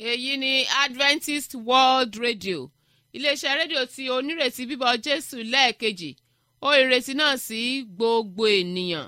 èyí ni Adventist World Radio iléeṣẹ́ rédíò tí onírètí bíbọ̀ Jésù lẹ́ẹ̀kejì ó ìrètí náà sí gbogbo ènìyàn.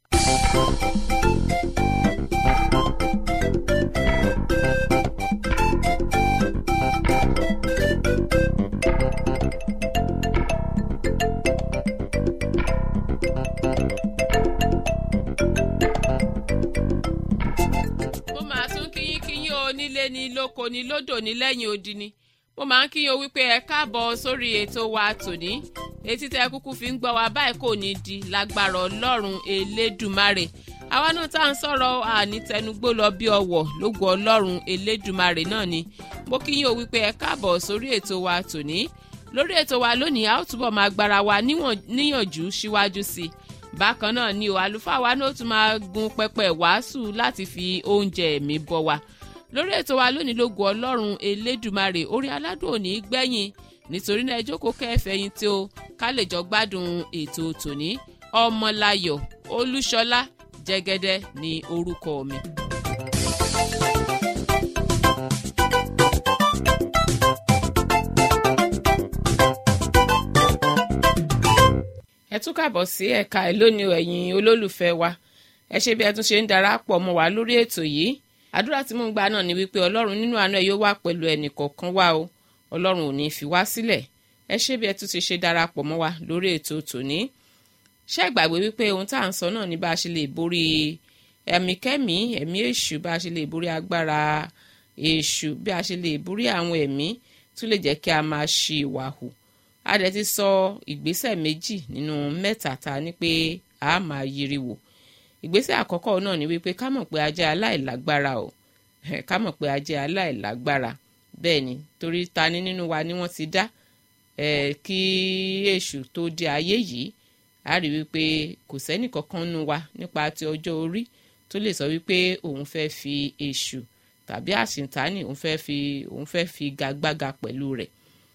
Nílé ni lóko ni lódò ní lẹ́yìn odi ni mo máa ń kíyàn wípé ẹ káàbọ̀ sórí ètò wa tòní etí tẹ kúkú fi ń gbọ́ wa báyìí kò ní di lágbára Ọlọ́run Elédùmarè àwa náà tá à ń sọ̀rọ̀ ànítẹnugbó lọ bí ọwọ̀ lógo Ọlọ́run Elédùmarè náà ni mo kíyàn wípé ẹ káàbọ̀ sórí ètò wa tòní lórí ètò wa lónìí a ó túbọ̀ máa gbára wa níyànjú síwájú sí i bákan náà ni o àlùfáà wa náà tún máa gun pẹpẹ wàásù láti fi oúnjẹ ẹ̀mí bọ́ wa lórí ètò wa lónìí lógo Ọlọ́run Elédùmarè orí aládùn òní gbẹ̀yìn nítorí náà ẹ jókòó kẹfẹ̀yìn tí ó ká lè jọ gbádùn ètò tòní Ọmọláyọ̀ Olúṣọlá Jẹ́gẹ́dẹ́ ní orúkọ mi. ẹ tún kàbọ̀ sí ẹ̀ka ẹ̀ lónìí ẹ̀yin olólùfẹ́ wa ẹ ṣe bí ẹ tún ṣe ń darapọ̀ mọ́ wa lórí ètò yìí àdúrà tí mò ń gbà náà ni wípé Ọlọ́run nínú àánú ẹ̀ yóò wà pẹ̀lú ẹnì kọ̀ọ̀kan wa o Ọlọ́run ò ní fi wá sílẹ̀ ẹ ṣé bí ẹ tún ti ṣe darapọ̀ mọ́ wa lórí ètò tòní ṣé ẹ gbàgbé wípé ohun tá à ń sọ náà ni bá a ṣe lè borí ẹ̀mí èṣù bá a ṣe lè borí agbára èṣù bí a ṣe lè borí àwọn ẹ̀mí tún lè jẹ́ kí a máa ṣì ìwà hù a dẹ̀ ti sọ ìgbésẹ̀ méjì nínú mẹ́ta ta ni pé a máa yiri wò ìgbésẹ̀ àkọ́kọ́ náà ni wípé ká mọ̀ pé a jẹ́ aláìlágbára o ká mọ̀ pé a jẹ́ aláìlágbára bẹ́ẹ̀ ni torí ta ni nínú wa ni wọ́n ti dá kí èṣù tó dé ayé yìí a rí wípé kò sẹ́nì kankan nínú wa nípa ti ọjọ́ orí tó lè sọ wípé òun fẹ́ fi èṣù tàbí àṣìntánì òun fẹ́ fi gagbága pẹ̀lú rẹ̀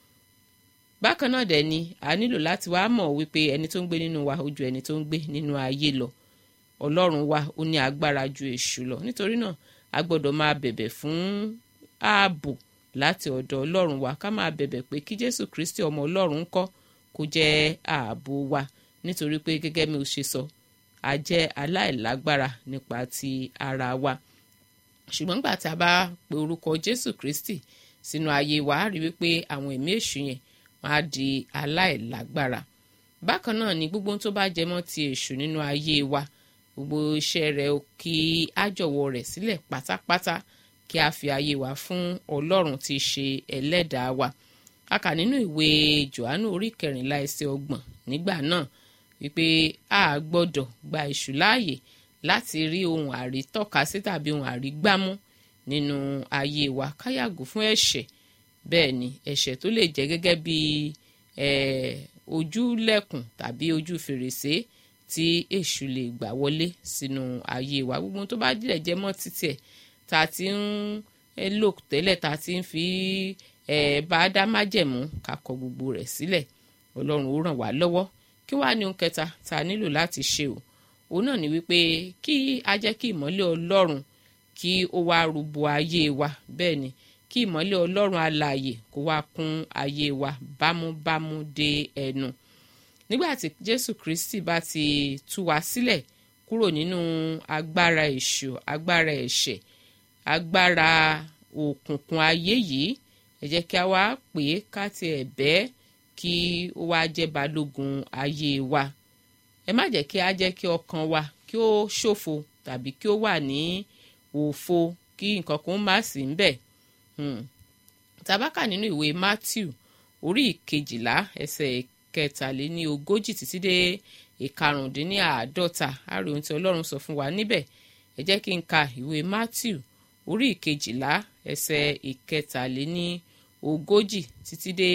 bákan náà dẹ̀ ni a nílò láti wá mọ̀ wípé ẹni tó ń gbé nínú wa ó ju ẹni tó ń gbé nínú ayé lọ Ọlọ́run wa ó ní agbára ju èṣù lọ nítorí náà a gbọ́dọ̀ máa bẹ̀bẹ̀ fún ààbò láti ọ̀dọ̀ Ọlọ́run wa ká máa bẹ̀bẹ̀ pé kí Jésù Kristi ọmọ Ọlọ́run kó jẹ́ ààbò wa nítorí pé gẹ́gẹ́ mi ò ṣe sọ a jẹ́ aláìlágbára nípa ti ara wa ṣùgbọ́n nígbà tí a bá pe orúkọ Jésù Kristi sínú ayé wa a rí wípé àwọn ẹ̀mí èṣù yẹn wọ́n á di aláìlágbára bákan náà ni gbogbo ohun tó bá jẹ mọ́ ti èṣù nínú ayé wa gbogbo iṣẹ́ rẹ̀ kí á jọ̀wọ́ rẹ̀ sílẹ̀ pátápátá kí a fi ayé wa fún Ọlọ́run tí í ṣe ẹlẹ́dàá wa a kà nínú ìwé Jòhánù orí 14 ẹsẹ̀ 30 nígbà náà wípé a gbọ́dọ̀ gba èṣù láàyè láti rí ohun àrítọ́ka sí tàbí ohun àrígbámú nínú ayé wa ká yàgò fún ẹ̀ṣẹ̀ bẹ́ẹ̀ ni ẹ̀ṣẹ̀ tó lè jẹ́ gẹ́gẹ́ bí ojúlẹ̀kùn tàbí ojú fèrèsé tí èṣù lè gbà wọlé sínú ayé wa gbogbo tó bá jẹ́ mọ́ títí ẹ̀ tá a ti ń lò tẹ́lẹ̀ tá a ti ń fi bá a dá májẹ̀mú ká kọ gbogbo rẹ̀ sílẹ̀ Ọlọ́run ó ràn wá lọ́wọ́ kí wàá ní ohun kẹta tá a nílò láti ṣe o òun náà ni wípé kí a jẹ́ kí ìmọ́lẹ̀ Ọlọ́run kí ó wá rúbọ ayé wa bẹ́ẹ̀ ni kí ìmọ́lẹ̀ Ọlọ́run alààyè kó wá kún ayé wa bámúbámú dé ẹnu nígbàtí Jésù Kristi bá ti tú wa sílẹ̀ kúrò nínú agbára èṣù agbára ẹ̀ṣẹ̀ agbára òkùnkùn ayé yìí ẹ jẹ́ kí a wá pè é ká tiẹ̀ bẹ́ẹ̀ kí ó wá jẹ́ balógun ayé wa ẹ má jẹ́ kí a jẹ́ kí ọkàn wa kí ó ṣòfo tàbí kí ó wà ní òfo kí nǹkan kan má sí ń bẹ̀ tàbákà nínú ìwé Matthew orí 12 ẹsẹ̀ 43 títí dé 45 a rí ohun tí Ọlọ́run sọ fún wa níbẹ̀ ẹ jẹ́ kí n ka ìwé Matthew orí 12 ẹsẹ̀ 43 títí dé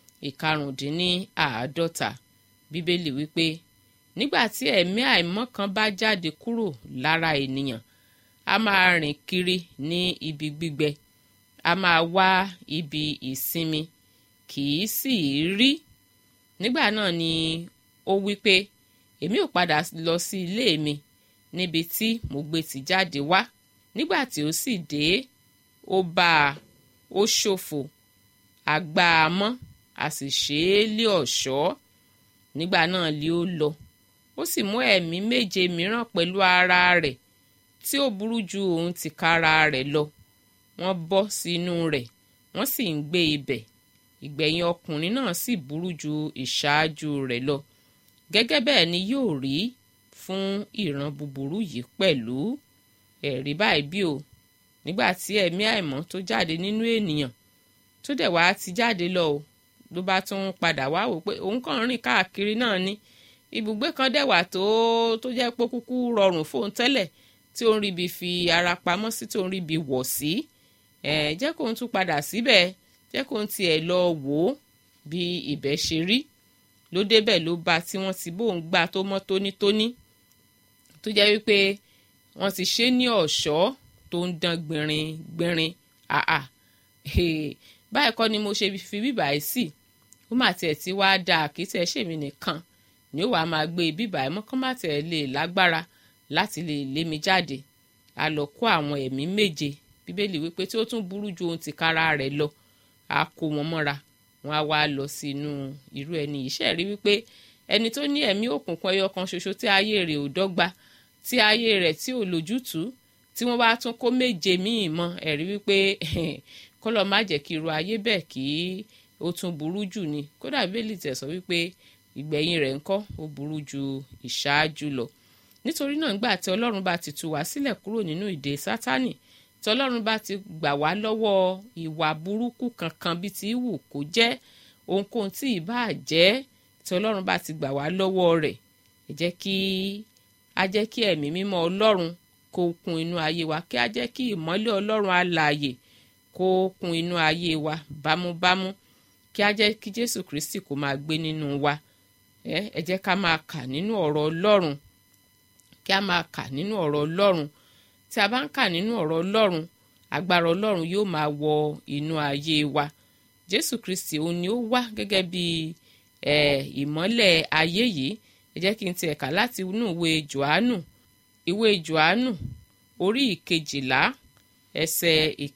45 Bíbélì wípé nígbà tí ẹ̀mí àìmọ́ kan bá jáde kúrò lára ènìyàn a máa rìn kiri ní ibi gbígbẹ a máa wá ibi ìsinmi kì í sì rí nígbà náà ni ó wí pé èmi ò padà lọ sí ilé mi níbi tí mo gbé ti jáde wá nígbà tí ó sì dé ó bá a ó ṣòfò àgbà mọ́ a sì ṣe é lé ọ̀ṣọ́. Nígbà náà lé ó lọ, ó sì mú ẹ̀mí méje mìíràn pẹ̀lú ara rẹ̀ tí ó burú ju òun tìkára rẹ̀ lọ. Wọ́n bọ́ sínú rẹ̀, wọ́n sì ń gbé ibẹ̀. Ìgbẹ̀yìn ọkùnrin náà sì burú ju ìṣáájú rẹ̀ lọ. Gẹ́gẹ́ bẹ́ẹ̀ ni yóò rí fún ìran búburú yìí pẹ̀lú. Ẹ̀rí báyìí bí o, nígbà tí ẹ̀mí àìmọ́ tó jáde nínú ènìyàn tó dẹ̀ wá ti jáde lọ o, ló bá tún padà wá wò pé òun kàn ń rìn káàkiri náà ni. Ibùgbé kan dẹ̀ wà tó jẹ́ pé kúkú rọrùn fóun tẹ́lẹ̀ tí ó ń ríbi fi ara pamọ́ sí, tó ń ríbi wọ̀ sí. Jẹ́ kóun tún padà síbẹ̀, jẹ́ kóun tiẹ̀ lọ wò ó bí ibẹ̀ ṣe rí. Ló débẹ̀ ló bá tí wọ́n ti bóun gbà tó mọ́ tónítóní, tó jẹ́ wípé wọ́n ti ṣe ní ọ̀ṣọ́ tó ń dán gbìnrin gbìnrin. Báyìí kọ́ ni mo ṣe fi bíbà yìí sí. Ó mà tiẹ̀ ti wá dáa, kì í tẹ̀ ṣèmi nìkan ni ó wàá máa gbé bíbà yìí mọ́, kán má tẹ̀ lè lágbára láti lè lé mi jáde. A lọ kó àwọn ẹ̀mí méje, bíbélì wípé tí ó tún burú ju ohun tìkára rẹ̀ lọ, a kó wọn mọ́ra, wọn á wá lọ sínú irú ẹni yìí. Ṣé rí wípé ẹni tó ní ẹ̀mí òkùnkùn ẹyọ kan ṣoṣo tí ayé rẹ̀ ò dọ́gba, tí ayé rẹ̀ tí ò lójútùú, tí wọ́n bá tún kó méje míì mọ́, ẹ rí wípé kọ́lọ́ má jẹ́ kí irú ayé bẹ́ẹ̀ kí ó tún burú jù ni. Kódà bíbélì tẹ̀ sọ wípé ìgbẹ̀yìn rẹ̀ ńkọ́ ó burú ju ìṣáájú lọ. Nítorí náà nígbà tí Ọlọ́run bá ti tú wa sílẹ̀ kúrò nínú ìdè Sátánì, tí Ọlọ́run bá ti gbà wá lọ́wọ́ ìwà burúkú kankan bí ti wù kó jẹ́, ohunkóhun tí ìbá jẹ́, tí Ọlọ́run bá ti gbà wá lọ́wọ́ rẹ̀, a jẹ́ kí ẹ̀mí mímọ́ Ọlọ́run kó kún inú ayé wa, kí a jẹ́ kí ìmọ́lẹ̀ Ọlọ́run alààyè kó kún inú ayé wa bámúbámú, kí a jẹ́ kí Jésù Kristi kó máa gbé nínú wa. Ẹ jẹ́ ká máa kà nínú ọ̀rọ̀ Ọlọ́run, kí a máa kà nínú ọ̀rọ̀ Ọlọ́run. Tí a bá ń kà nínú ọ̀rọ̀ Ọlọ́run, agbára Ọlọ́run yóò máa wọ inú ayé wa. Jésù Kristi òun ni ó wá gẹ́gẹ́ bí ìmọ́lẹ̀ ayé yìí. Ẹ jẹ́ kí n tiẹ̀ kà láti inú ìwé Jòhánù orí 12 ẹsẹ̀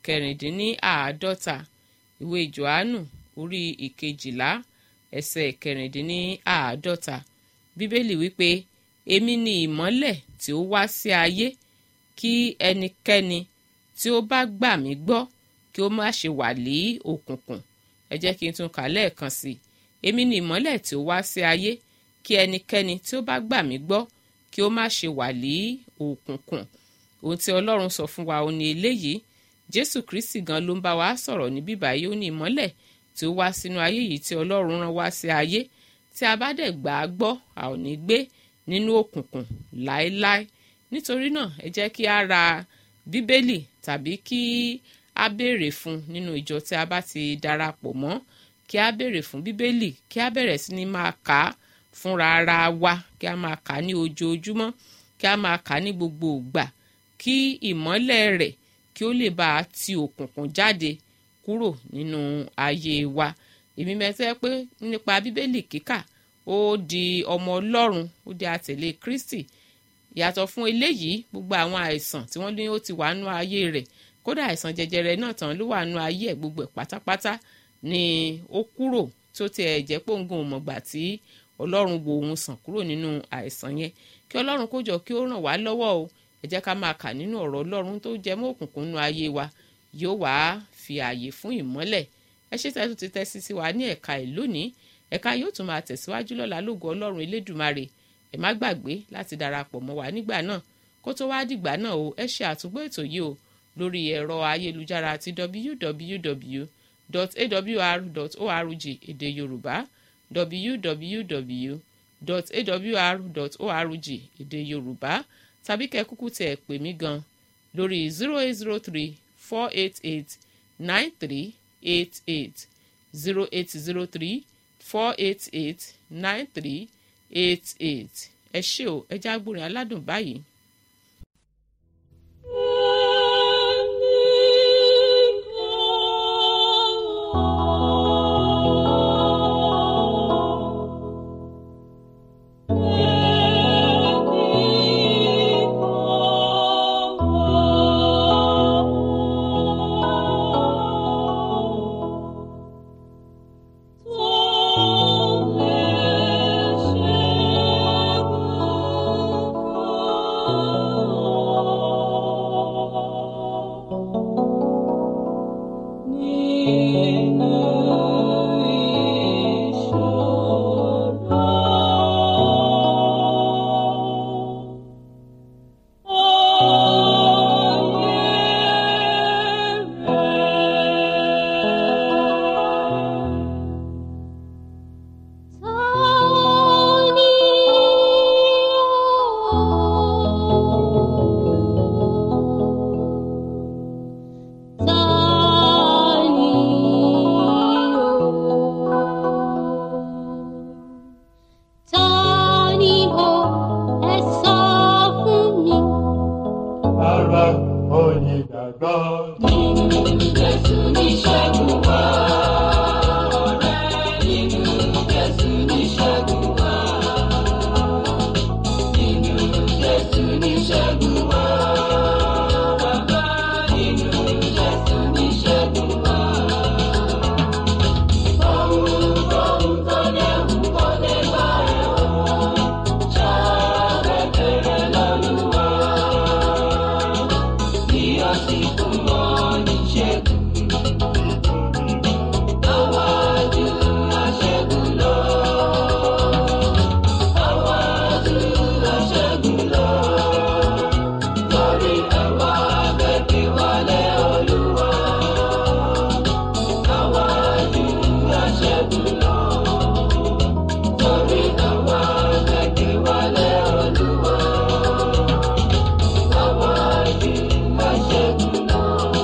49. Ìwé Jòhánù orí 12 ẹsẹ̀ 49. Bíbélì wípé èmi ni ìmọ́lẹ̀ tí ó wá sí ayé, kí ẹnikẹ́ni tí ó bá gbà mí gbọ́ kí ó má ṣe wà ní òkùnkùn. Ẹ jẹ́ kí n tún kà lẹ́ẹ̀kan sí i. Èmi ni ìmọ́lẹ̀ tí ó wá sí ayé, kí ẹnikẹ́ni tí ó bá gbà mí gbọ́ kí ó má ṣe wà ní òkùnkùn. Ohun tí Ọlọ́run sọ fún wa ó ní eléyìí. Jésù Kristi gan ló ń bá wa sọ̀rọ̀ ní bíbá yìí. Ó ní ìmọ́lẹ̀ tí ó wá sínú ayé yìí tí Ọlọ́run rán wá sí ayé. Tí a bá dẹ̀ gbà á gbọ́, a ò ní gbé nínú òkùnkùn láéláé. Nítorí náà ẹ jẹ́ kí a ra bíbélì tàbí kí a béèrè fún nínú ìjọ tí a bá ti darapọ̀ mọ́, kí a béèrè fún bíbélì, kí a bẹ̀rẹ̀ sí ní máa kà á fúnra ara wa, kí a máa kà á ní ojoojúmọ́, kí a máa kà á ní gbogbo ìgbà, kí ìmọ́lẹ̀ rẹ̀ kí ó lè bá a ti òkùnkùn jáde kúrò nínú ayé wa. Èmi mẹ́tẹ́ pé nípa bíbélì kíkà ó di ọmọ Ọlọ́run, ó di àtẹ̀lé Kristi. Yàtọ̀ fún eléyìí, gbogbo àwọn àìsàn tí wọ́n ní ó ti wà nú ayé rẹ̀, kódà àìsàn jẹjẹrẹ náà tán ló wà nú ayé ẹ̀, gbogbo ẹ̀ pátápátá ni ó kúrò, tí ó tiẹ̀ jẹ́ pòǹgùn òmùgbà tí Ọlọ́run wo òun sàn kúrò nínú àìsàn yẹn. Kí Ọlọ́run kó jọ kí ó ràn wá lọ́wọ́ o. Ẹ jẹ́ ká máa kà nínú ọ̀rọ̀ Ọlọ́run tó jẹ mọ́ òkùnkùn nínú ayé wa, yóò wá fi ààyè fún ìmọ́lẹ̀. Ẹ ṣé tẹ́tù ti tẹ́sí sí wa ní ẹ̀ka ìlú ní. Ẹ̀ka yóò tún máa tẹ̀síwájú lọ́la lógo Ọlọ́run Elédùmarè. Ẹ má gbàgbé láti darapọ̀ mọ́ wa nígbà náà. Kó tó wá dìgbà náà o, ẹ ṣe àtúngbò ètò yìí o lórí ẹ̀rọ ayélujára ti www.awr.org èdè Yorùbá, www.awr.org èdè Yorùbá, tàbí kẹ́ kúkú tẹ pè mí gan lórí 0803 488 9388 0803 488 9388. Ẹ ṣé o, ẹ já gbórin aládùn báyìí. onígbàgbọ́. Nínú Jésù ní ṣẹ́gun wà. Ọ̀rẹ́, nínú Jésù ní ṣẹ́gun wà. Nínú Jésù ní ṣẹ́gun wà. Bàbá, nínú Jésù ní ṣẹ́gun wà. Ohunkóhun tó léwu kò lè bá ẹ wọ̀. Ṣàgbékalẹ̀ l'Olúwa. Bí ó sì fún ọ ní ṣẹ́gun. Àwa jù aṣẹ́gun lọ. Àwa jù aṣẹ́gun lọ. Torí àwa gbẹ́kẹ̀ wa lé Olúwa. Àwa jù aṣẹ́gun lọ. Torí àwa gbẹ́kẹ̀ wa lé Olúwa. Àwa jù aṣẹ́gun lọ.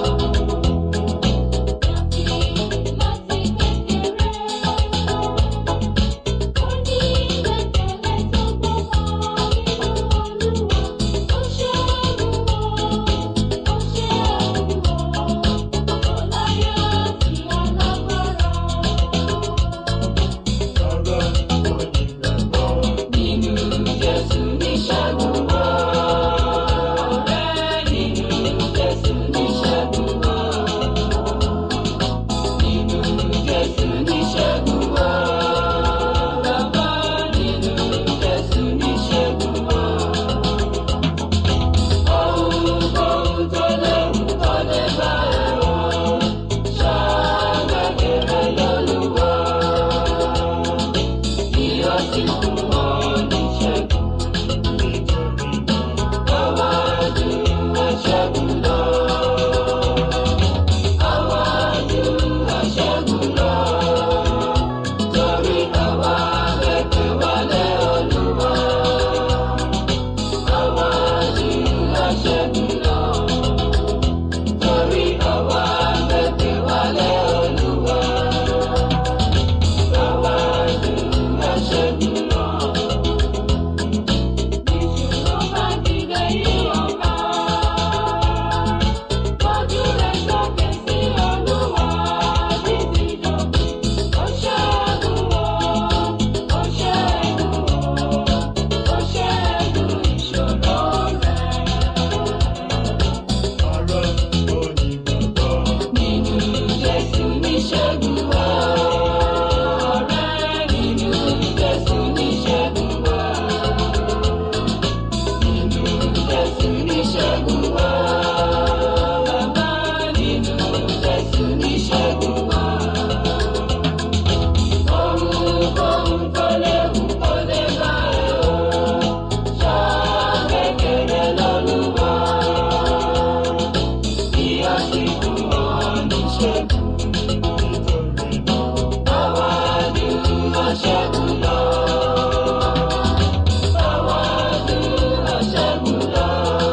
Nínú Jésù ní ṣẹ́gun wà. Ọ̀rẹ́, nínú Jésù ní ṣẹ́gun wà. Nínú Jésù ní ṣẹ́gun wà. Bàbá, nínú Jésù ní ṣẹ́gun wà. Ohunkóhun tó léwu kò lè bá ẹ wọ̀. Ṣàgbékalẹ̀ l'Olúwa. Bí ó sì fún ọ ní ṣẹ́gun. Àwa jù aṣẹ́gun lọ. Àwa jù aṣẹ́gun lọ. Torí àwa gbẹ́kẹ̀ wa lé Olúwa. Àwa jù aṣẹ́gun lọ. Torí àwa gbẹ́kẹ̀ wa lé Olúwa. Àwa jù aṣẹ́gun lọ. Ìṣòro bá dìde yí ọ̀ka. Ojú rẹ̀ sókè sí Olúwa títí dòpin. Ó ṣẹ́gun o, ó ṣẹ́gun o, ó ṣẹ́gun ìṣòro rẹ̀. Ọ̀rọ̀ onígbàgbọ́. Nínú Jésù ní ṣẹ́gun wà. Ọ̀rẹ́, nínú Jésù ní ṣẹ́gun wà. Nínú Jésù ní ṣẹ́gun wà. Bàbá, nínú Jésù ní ṣẹ́gun wà. Ohunkóhun tó léwu kò lè bá ẹ wọ̀. Ṣàgbékalẹ̀ l'Olúwa. Bí ó sì fún ọ ní ṣẹ́gun. Àwa jù aṣẹ́gun lọ. Àwa jù aṣẹ́gun lọ.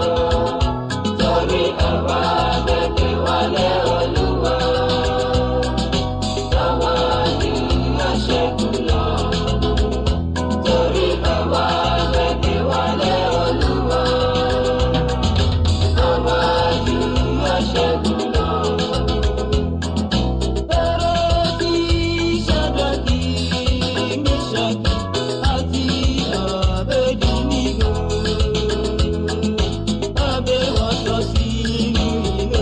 Torí àwa gbẹ́kẹ̀ wa lé Olúwa. Àwa jù aṣẹ́gun lọ. Torí àwa gbẹ́kẹ̀ wa lé Olúwa. Àwa jù aṣẹ́gun lọ. Ẹ̀rọ tí Ṣádrakì, Méṣákì àti Abédínígò, a gbé wọn sọ sínú iná.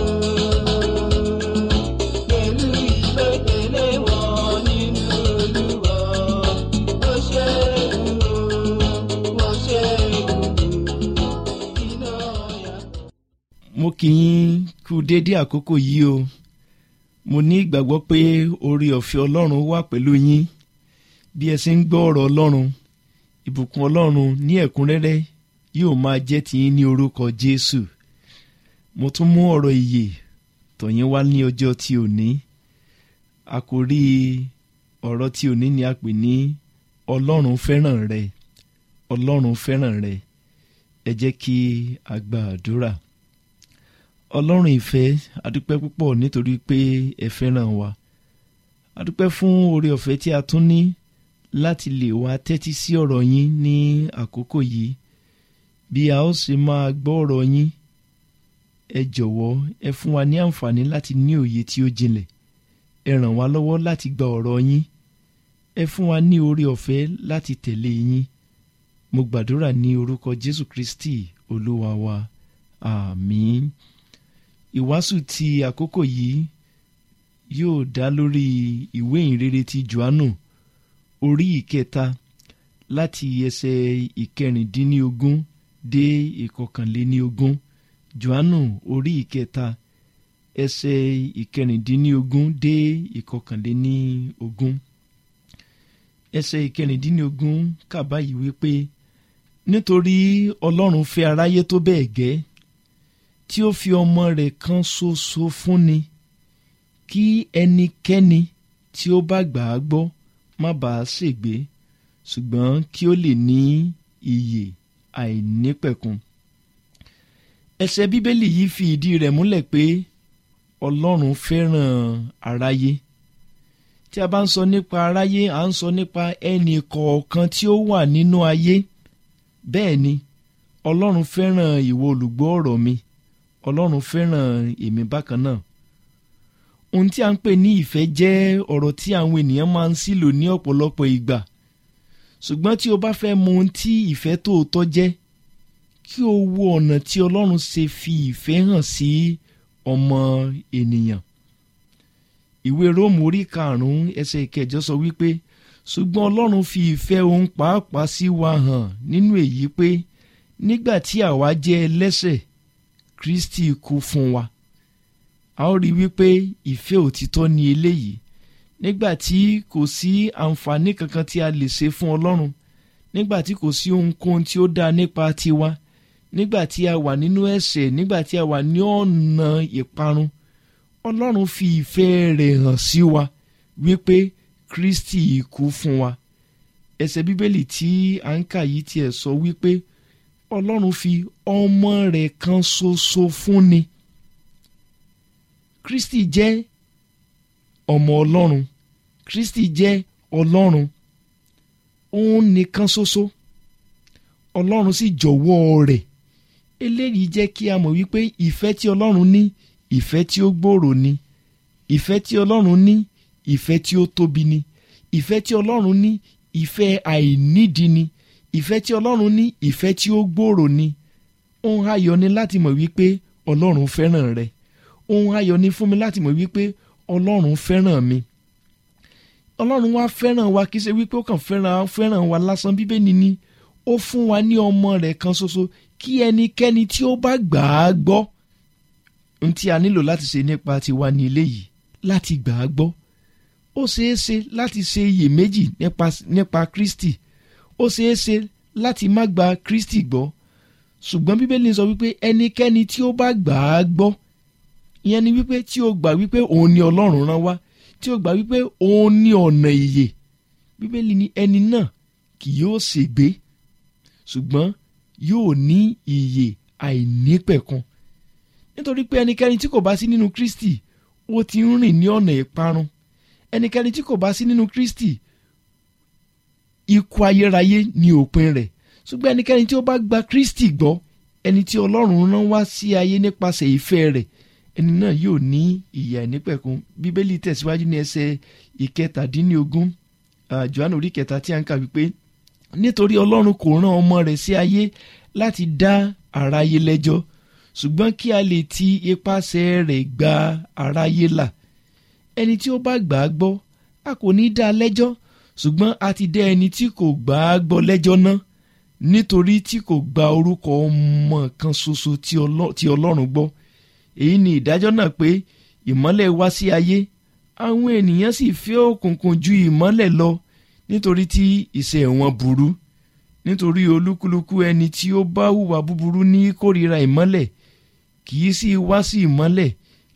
Pẹ̀lú ìgbẹ́kẹ̀lé wọn nínú Olúwa. Wọ́n ṣẹ́gun o, wọ́n ṣẹ́gun o. Iná yàtọ̀. Mo kí yín kú dédé àkókò yìí o. Mo ní ìgbàgbọ́ pé oore ọ̀fẹ́ Ọlọ́run wà pẹ̀lú yín bí ẹ ṣe ń gbọ́ ọ̀rọ̀ Ọlọ́run. Ìbùkún Ọlọ́run ní ẹ̀kúnrẹ́rẹ́ yóò máa jẹ́ tiyín ní orúkọ Jésù. Mo tún mú ọ̀rọ̀ ìyè tọ̀ yín wá ní ọjọ́ tí òní. Àkòrí ọ̀rọ̀ tí òní ni a pè ní Ọlọ́run fẹ́ràn rẹ. Ọlọ́run fẹ́ràn rẹ. Ẹ jẹ́ kí a gba àdúrà. Ọlọ́run ìfẹ́, a dúpẹ́ púpọ̀ nítorí pé ẹ fẹ́ràn wa. A dúpẹ́ fún oore ọ̀fẹ́ tí a tún ní láti lè wá tẹ́tí sí ọ̀rọ̀ yín ní àkókò yìí. Bí a ó ṣe máa gbọ́ ọ̀rọ̀ yín, ẹ jọ̀wọ́ ẹ fún wa ní àǹfààní láti ní òye tí ó jinlẹ̀, ẹ ràn wá lọ́wọ́ láti gba ọ̀rọ̀ yín, ẹ fún wa ní oore ọ̀fẹ́ láti tẹ̀lé yín. Mo gbàdúrà ní orúkọ Jésù Kristi Olúwa wa, àmín. Ìwàásù ti àkókò yìí yóò dá lórí ìwé ìhìnrere ti Jòhánù orí 3 láti ẹsẹ̀ 16 dé 21. Jòhánù orí 3 ẹsẹ̀ 16 dé 21. Ẹsẹ̀ 16 kà báyìí wípé, nítorí Ọlọ́run fẹ́ aráyé tó bẹ́ẹ̀ gẹ́ tí ó fi ọmọ rẹ̀ kan ṣoṣo fúnni, kí ẹnikẹ́ni tí ó bá gbà á gbọ́ má bàa ṣègbé, ṣùgbọ́n kí ó lè ní ìyè àìnípẹ̀kun. Ẹsẹ̀ Bíbélì yìí fi ìdí rẹ̀ múlẹ̀ pé Ọlọ́run fẹ́ràn aráyé. Tí a bá ń sọ nípa aráyé, à ń sọ nípa ẹnì kọ̀ọ̀kan tí ó wà nínú ayé. Bẹ́ẹ̀ ni, Ọlọ́run fẹ́ràn ìwọ olùgbọ́ ọ̀rọ̀ mi, Ọlọ́run fẹ́ràn èmi bákan náà. Ohun tí a ń pè ní ìfẹ́ jẹ́ ọ̀rọ̀ tí àwọn ènìyàn máa ń sílò ní ọ̀pọ̀lọpọ̀ ìgbà. Ṣùgbọ́n tí o bá fẹ́ mọ ohun tí ìfẹ́ tòótọ́ jẹ́, kí o wo ọ̀nà tí Ọlọ́run ṣe fi ìfẹ́ hàn sí ọmọ ènìyàn. Ìwé Róòmù orí 5 ẹsẹ̀ 8 sọ wípé, ṣùgbọ́n Ọlọ́run fi ìfẹ́ òun pàápàá sí wa hàn nínú èyí pé nígbà tí àwa jẹ́ ẹlẹ́ṣẹ̀, Kristi kú fún wa. A ó rí wípé ìfẹ́ òtítọ́ ni eléyìí. Nígbà tí kò sí àǹfààní kankan tí a lè ṣe fún Ọlọ́run, nígbà tí kò sí ohunkóhun tí ó dáa nípa tiwa, nígbà tí a wà nínú ẹ̀ṣẹ̀, nígbà tí a wà ní ọ̀nà ìparun, Ọlọ́run fi ìfẹ́ rẹ̀ hàn sí wa wípé Kristi kú fún wa. Ẹsẹ̀ Bíbélì tí à ń kà yìí tiẹ̀ sọ wípé Ọlọ́run fi ọmọ rẹ̀ kan ṣoṣo fúnni. Kristi jẹ́ ọmọ Ọlọ́run, Kristi jẹ́ Ọlọ́run, òun nìkan ṣoṣo. Ọlọ́run sì jọ̀wọ́ rẹ̀. Eléyìí jẹ́ kí a mọ̀ wípé ìfẹ́ tí Ọlọ́run ní, ìfẹ́ tí ó gbòòrò ni. Ìfẹ́ tí Ọlọ́run ní, ìfẹ́ tí ó tóbi ni. Ìfẹ́ tí Ọlọ́run ní, ìfẹ́ àìnídìí ni. Ìfẹ́ tí Ọlọ́run ní, ìfẹ́ tí ó gbòòrò ni. Ohun ayọ̀ ni láti mọ̀ wípé Ọlọ́run fẹ́ràn rẹ. Ohun ayọ̀ ni fún mi láti mọ̀ wípé Ọlọ́run fẹ́ràn mi. Ọlọ́run wá fẹ́ràn wa, kì í ṣe wípé ó kàn fẹ́ràn wa lásán. Bíbélì ni ó fún wa ní ọmọ rẹ̀ kan ṣoṣo, kí ẹnikẹ́ni tí ó bá gbà á gbọ́. Ohun tí a nílò láti ṣe nípa tiwa ní eléyìí, láti gbà á gbọ́. Ó ṣeé ṣe láti ṣe iyèméjì nípa Kristi. Ó ṣeé ṣe láti má gba Kristi gbọ́. Ṣùgbọ́n Bíbélì sọ wípé ẹnikẹ́ni tí ó bá gbà á gbọ́, ìyẹn ni wípé tí ó gbà wípé òun ni Ọlọ́run rán wá, tí ó gbà wípé òun ni ọ̀nà ìyè. Bíbélì ni ẹni náà kì yóò ṣègbé, ṣùgbọ́n yóò ní ìyè àìnípẹ̀kun. Nítorí pé ẹnikẹ́ni tí kò bá sí nínú Kristi, ó ti ń rìn ní ọ̀nà ìparun. Ẹnikẹ́ni tí kò bá sí nínú Kristi, ikú ayérayé ni òpin rẹ̀. Ṣùgbọ́n ẹnikẹ́ni tí ó bá gba Kristi gbọ́, ẹni tí Ọlọ́run rán wá sí ayé nípasẹ̀ ìfẹ́ rẹ̀, ẹni náà yóò ní ìyè àìnípẹ̀kun. Bíbélì tẹ̀síwájú ní ẹsẹ̀ 17 Jòhánù orí 3 tí a ń kà wípé, nítorí Ọlọ́run kò rán ọmọ rẹ̀ sí ayé láti dá aráyé lẹ́jọ́, ṣùgbọ́n kí a lè ti ipasẹ̀ rẹ̀ gba aráyé là. Ẹni tí ó bá gbà á gbọ́, a kò ní dá a lẹ́jọ́, ṣùgbọ́n a ti dá ẹni tí kò gbà á gbọ́ lẹ́jọ́ náà, nítorí tí kò gba orúkọ ọmọ kan ṣoṣo tí Ọlọ́run gbọ́. Èyí ni ìdájọ́ náà pé ìmọ́lẹ̀ wá sí ayé, àwọn ènìyàn sì fẹ́ òkùnkùn ju ìmọ́lẹ̀ lọ, nítorí tí iṣẹ́ wọn burú. Nítorí olúkúlùkù ẹni tí ó bá hùwà búburú ní kórìíra ìmọ́lẹ̀, kì í sì wá sí ìmọ́lẹ̀,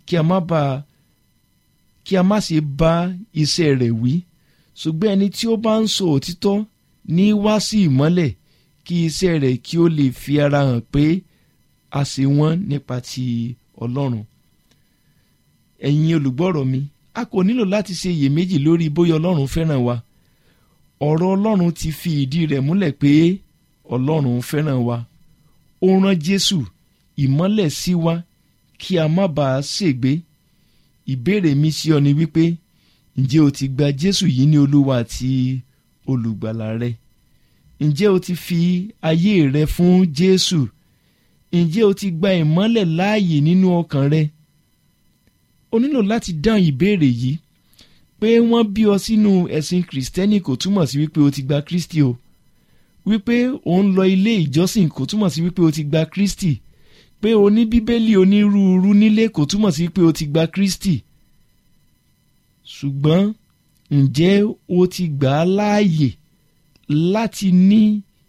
kí a má ṣe bá iṣẹ́ rẹ̀ wí. Ṣùgbọ́n ẹni tí ó bá ń sọ òtítọ́ ní wá sí ìmọ́lẹ̀, kí iṣẹ́ rẹ̀ kí ó lè fi ara hàn pé a ṣe wọ́n nípa ti Ọlọ́run. Ẹ̀yin olùgbọ́rọ̀ mi, a kò nílò láti ṣe iyèméjì lórí bóyá Ọlọ́run fẹ́ràn wa. Ọ̀rọ̀ Ọlọ́run ti fi ìdí rẹ̀ múlẹ̀ pé Ọlọ́run fẹ́ràn wa. Ó rán Jésù, ìmọ́lẹ̀ sí wa, kí a má bàa ṣègbé. Ìbéèrè mi sí ọ ni wípé ǹjẹ́ o ti gba Jésù yìí ní Olúwa àti olùgbàlà rẹ? Ǹjẹ́ o ti fi ayé rẹ fún Jésù? Ǹjẹ́ o ti gba ìmọ́lẹ̀ láàyè nínú ọkàn rẹ? O nílò láti dáhùn ìbéèrè yìí. Pé wọ́n bí ọ sínú ẹ̀sìn Kristẹni kò túmọ̀ sí wípé o ti gba Kristi o. Wípé o ń lọ ilé ìjọsìn kò túmọ̀ sí wípé o ti gba Kristi. Pé o ní bíbélì onírúurú nílé kò túmọ̀ sí wípé o ti gba Kristi. Ṣùgbọ́n ǹjẹ́ o ti gbà á láàyè láti ní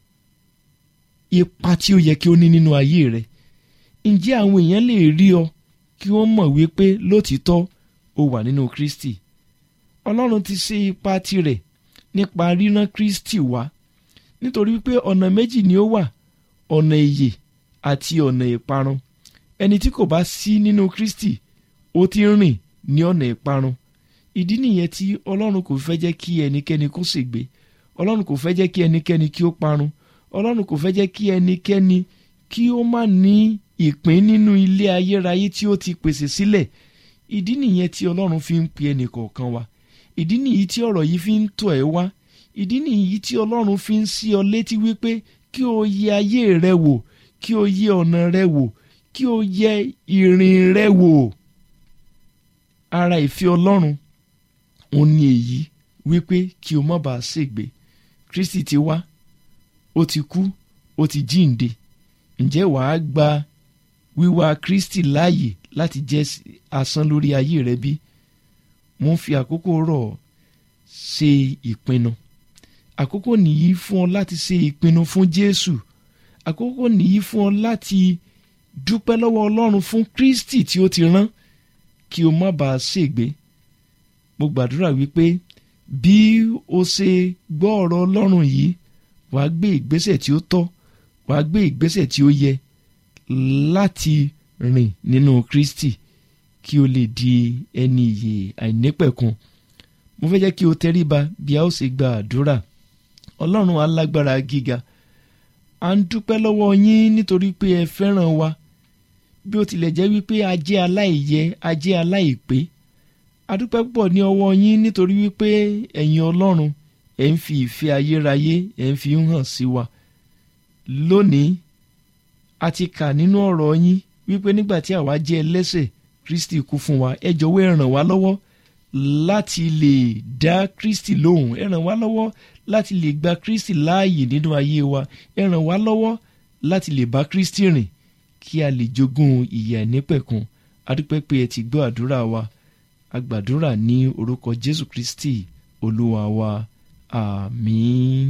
ipa tí ó yẹ kí ó ní nínú ayé rẹ? Ǹjẹ́ àwọn èèyàn lè rí ọ kí wọ́n mọ̀ wípé lótìítọ́ o wà nínú Kristi? Ọlọ́run ti ṣe ipa tirẹ̀ nípa rírán Kristi wá, nítorí wípé ọ̀nà méjì ni ó wà, ọ̀nà ìyè àti ọ̀nà ìparun. Ẹni tí kò bá sí nínú Kristi ó ti rìn ní ọ̀nà ìparun. Ìdí nìyẹn tí Ọlọ́run kò fẹ́ jẹ́ kí ẹnikẹ́ni kó ṣègbé. Ọlọ́run kò fẹ́ jẹ́ kí ẹnikẹ́ni kí ó parun. Ọlọ́run kò fẹ́ jẹ́ kí ẹnikẹ́ni kí ó má ní ìpín nínú ilé ayérayé tí ó ti pèsè sílẹ̀. Ìdí nìyẹn tí Ọlọ́run fi ń pe ẹnìkọ̀ọ̀kan wa. Ìdí nìyí tí ọ̀rọ̀ yìí fi ń tọ̀ ẹ́ wá. Ìdí nìyí tí Ọlọ́run fi ń ṣí ọ létí wípé kí o yẹ ayé rẹ wò, kí o yẹ ọ̀nà rẹ wò, kí o yẹ ìrìn rẹ wò. Ara ìfẹ́ Ọlọ́run òun ni èyí, wípé kí o má bàa ṣègbé. Kristi ti wá, ó ti kú, ó ti jíǹde. Ǹjẹ́ wàá gba wíwá Kristi láàyè láti jẹ́ asán lórí ayé rẹ bí? Mo ń fi àkókò rọ̀ ṣe ìpinnu. Àkókò nìyí fún ọ láti ṣe ìpinnu fún Jésù. Àkókò nìyí fún ọ láti dúpẹ́ lọ́wọ́ Ọlọ́run fún Kristi tí ó ti rán, kí o má bàa ṣègbé. Mo gbàdúrà wípé bí o ṣe gbọ́ ọ̀rọ̀ Ọlọ́run yìí, wàá gbé ìgbésẹ̀ tí ó tọ́, wàá gbé ìgbésẹ̀ tí ó yẹ láti rìn nínú Kristi kí o lè di ẹni ìyè àìnípẹ̀kun. Mo fẹ́ jẹ́ kí o tẹríba bí a ó ṣe gba àdúrà. Ọlọ́run alágbára gíga, à ń dúpẹ́ lọ́wọ́ yín nítorí pé ẹ fẹ́ràn wa. Bí ó tilẹ̀ jẹ́ wípé a jẹ́ aláìyẹ, a jẹ́ aláìpé, a dúpẹ́ púpọ̀ ní ọwọ́ yín nítorí wípé ẹ̀yin Ọlọ́run ẹ̀ ń fi ìfẹ́ ayérayé ẹ̀ ń fi hàn sí wa. Lónìí a ti kà nínú ọ̀rọ̀ yín wípé nígbà tí àwa jẹ́ ẹlẹ́ṣẹ̀, Kristi kú fún wa. Ẹ jọ̀wọ́ ẹ ràn wá lọ́wọ́ láti lè dá Kristi lóhùn. Ẹ ràn wá lọ́wọ́ láti lè gba Kristi láàyè nínú ayé wa. Ẹ ràn wá lọ́wọ́ láti lè bá Kristi rìn kí a lè jogún ìyè àìnípẹ̀kun. A dúpẹ́ pé ẹ ti gbọ́ àdúrà wa. A gbàdúrà ní orúkọ Jésù Kristi Olúwa wa. Àmín.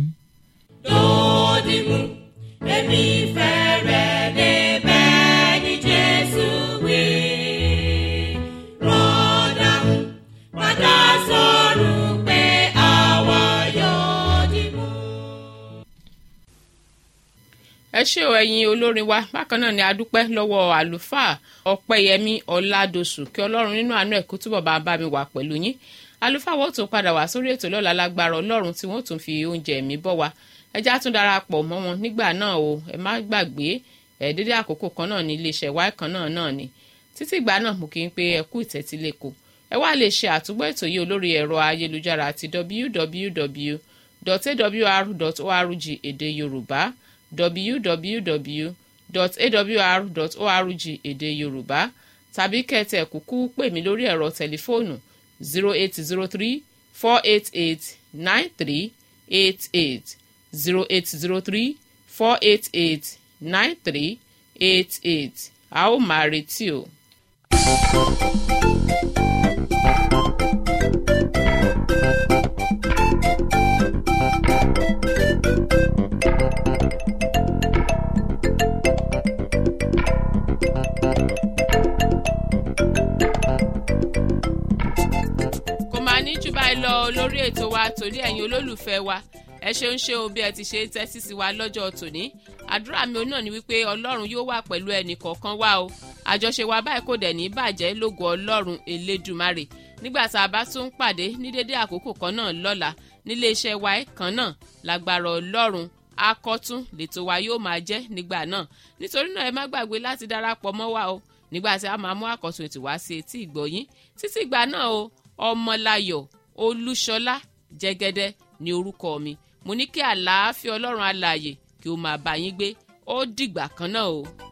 Lòdì mú èmi fẹ́rẹ̀ débẹ̀ ní Jésù wí. Rọ́dà mú padà sọ̀rọ̀ pé àwa yóò dì mú. Ẹ ṣé o ẹ̀yin olórin wa. Bákan náà ni a dúpẹ́ lọ́wọ́ àlùfáà Ọpẹ́yẹmí Ọládosù. Kí Ọlọ́run nínú àánú ẹ̀ kó túbọ̀ bá mi wà pẹ̀lú yín. Àlùfáà wọ́n tún padà wá sórí ètò lọ́la lágbára Ọlọ́run tí wọ́n tún fi oúnjẹ ẹ̀mí bọ́ wa. Ẹ já tún darapọ̀ mọ́ wọn nígbà náà o. Ẹ má gbàgbé dédé àkókò kan náà ní iléeṣẹ́ wa kan náà ni. Títí ìgbà náà mo kí n pé ẹ kú ìtẹ́tíléko. Ẹ wá lè ṣe àtúgbọ́ ètò yìí olórí ẹ̀rọ ayélujára àti www.awr.org èdè Yorùbá www.awr.org èdè Yorùbá tàbí kẹ́tẹ̀ kúkú pè mí lórí ẹ̀rọ tẹlifóònù 0803-488-9388 0803-488-9388. A ó máa retí o. Lọ lórí ètò wa torí ẹ̀yin olólùfẹ́ wa ẹ ṣeun ṣe o bí ẹ ti ṣe tẹ́tí sí wa lọ́jọ́ tòní. Àdúrà mi náà ni wípé Ọlọ́run yóò wà pẹ̀lú ẹnì kọ̀ọ̀kan wa o. Àjọṣe wa báyìí kò dẹ̀ ní bàjẹ́ lógo Ọlọ́run Elédùmarè. Nígbà tá a bá tún pàdé ní dédé àkókò kan náà lọ́la nílé iṣẹ́ wa kan náà lágbára Ọlọ́run akọ́tún lètò wa yóò máa jẹ́ nígbà náà. Nítorí náà ẹ má gbàgbé láti darapọ̀ mọ́ wa o nígbà tí a máa mú àkọ́tún ètò wá sí etí ìgbọ̀yín títí ìgbà náà o Ọmọláyọ̀ Olúṣọlá Jẹ́gẹ́dẹ́ ní orúkọ mi mo ní kí àlàáfíà Ọlọ́run alààyè kí ó máa bá yín gbé ó dìgbà kan náà o.